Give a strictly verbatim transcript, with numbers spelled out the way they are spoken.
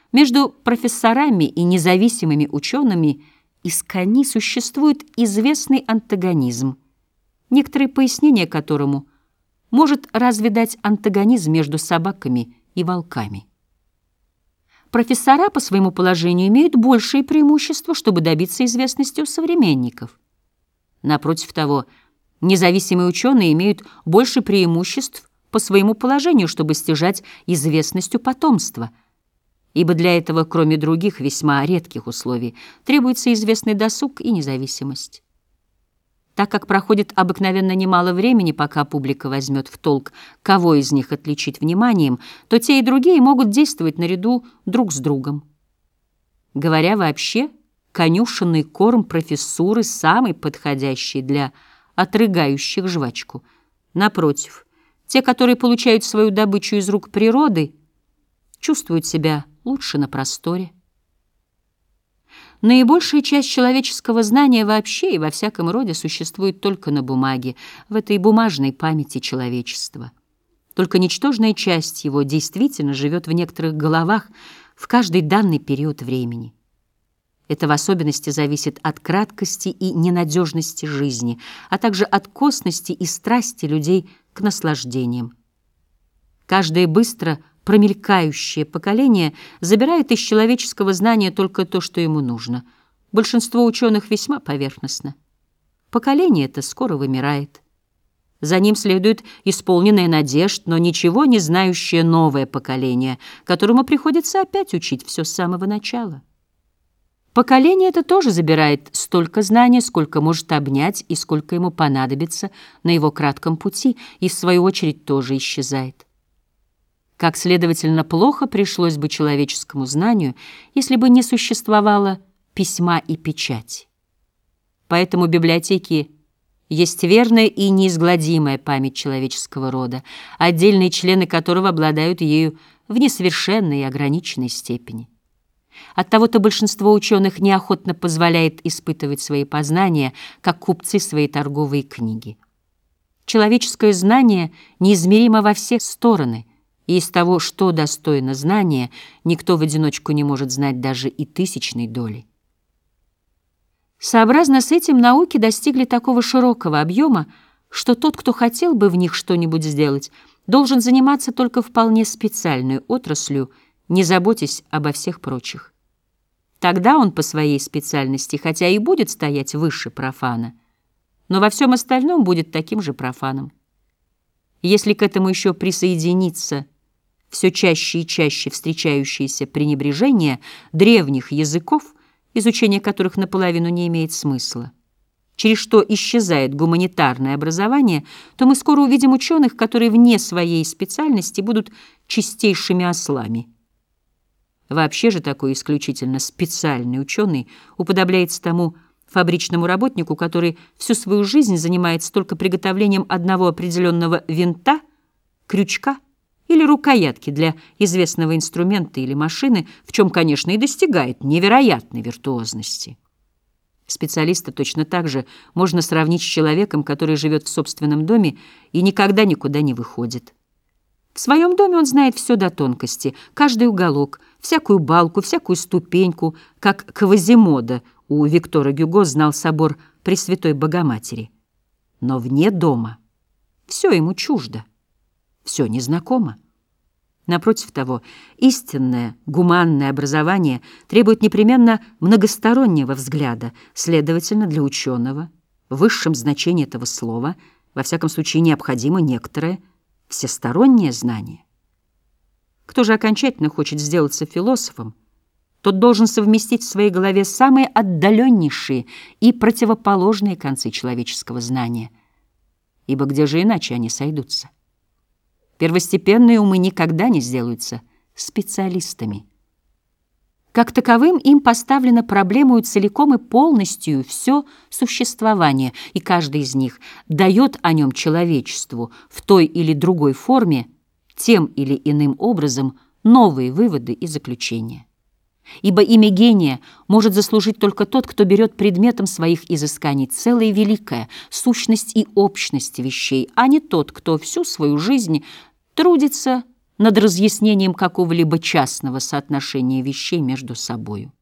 Между профессорами и независимыми учеными из кони существует известный антагонизм, некоторые пояснения которому может разве дать антагонизм между собаками и волками. Профессора по своему положению имеют большие преимущества, чтобы добиться известности у современников. Напротив того, независимые ученые имеют больше преимуществ по своему положению, чтобы стяжать известность у потомства, ибо для этого, кроме других весьма редких условий, требуется известный досуг и независимость. Так как проходит обыкновенно немало времени, пока публика возьмет в толк, кого из них отличить вниманием, то те и другие могут действовать наряду друг с другом. Говоря вообще, конюшенный корм профессуры самый подходящий для отрыгающих жвачку. Напротив, те, которые получают свою добычу из рук природы, чувствуют себя лучше на просторе. Наибольшая часть человеческого знания вообще и во всяком роде существует только на бумаге, в этой бумажной памяти человечества. Только ничтожная часть его действительно живет в некоторых головах в каждый данный период времени. Это в особенности зависит от краткости и ненадежности жизни, а также от косности и страсти людей к наслаждениям. Каждое быстро промелькающее поколение забирает из человеческого знания только то, что ему нужно. Большинство ученых весьма поверхностно. Поколение это скоро вымирает. За ним следует исполненная надежд, но ничего не знающее новое поколение, которому приходится опять учить все с самого начала. Поколение это тоже забирает столько знаний, сколько может обнять и сколько ему понадобится на его кратком пути, и в свою очередь тоже исчезает. Как, следовательно, плохо пришлось бы человеческому знанию, если бы не существовало письма и печати. Поэтому библиотеки есть верная и неизгладимая память человеческого рода, отдельные члены которого обладают ею в несовершенной и ограниченной степени. Оттого-то большинство ученых неохотно позволяет испытывать свои познания, как купцы свои торговые книги. Человеческое знание неизмеримо во все стороны, и из того, что достойно знания, никто в одиночку не может знать даже и тысячной доли. Сообразно с этим науки достигли такого широкого объема, что тот, кто хотел бы в них что-нибудь сделать, должен заниматься только вполне специальной отраслью, не заботясь обо всех прочих. Тогда он по своей специальности, хотя и будет стоять выше профана, но во всем остальном будет таким же профаном. Если к этому еще присоединиться все чаще и чаще встречающееся пренебрежение древних языков, изучение которых наполовину не имеет смысла, через что исчезает гуманитарное образование, то мы скоро увидим ученых, которые вне своей специальности будут чистейшими ослами. Вообще же такой исключительно специальный ученый уподобляется тому фабричному работнику, который всю свою жизнь занимается только приготовлением одного определенного винта, крючка или рукоятки для известного инструмента или машины, в чем, конечно, и достигает невероятной виртуозности. Специалиста точно так же можно сравнить с человеком, который живет в собственном доме и никогда никуда не выходит. В своем доме он знает все до тонкости, каждый уголок, всякую балку, всякую ступеньку, как Квазимода у Виктора Гюго знал собор Пресвятой Богоматери. Но вне дома все ему чуждо, все незнакомо. Напротив того, истинное гуманное образование требует непременно многостороннего взгляда, следовательно, для ученого в высшем значении этого слова, во всяком случае, необходимо некоторое всестороннее знание. Кто же окончательно хочет сделаться философом, тот должен совместить в своей голове самые отдаленнейшие и противоположные концы человеческого знания, ибо где же иначе они сойдутся? Первостепенные умы никогда не сделаются специалистами. Как таковым им поставлена проблемою целиком и полностью все существование, и каждый из них дает о нем человечеству в той или другой форме, тем или иным образом, новые выводы и заключения. Ибо имя гения может заслужить только тот, кто берет предметом своих изысканий целое великое, сущность и общность вещей, а не тот, кто всю свою жизнь трудится над разъяснением какого-либо частного соотношения вещей между собою.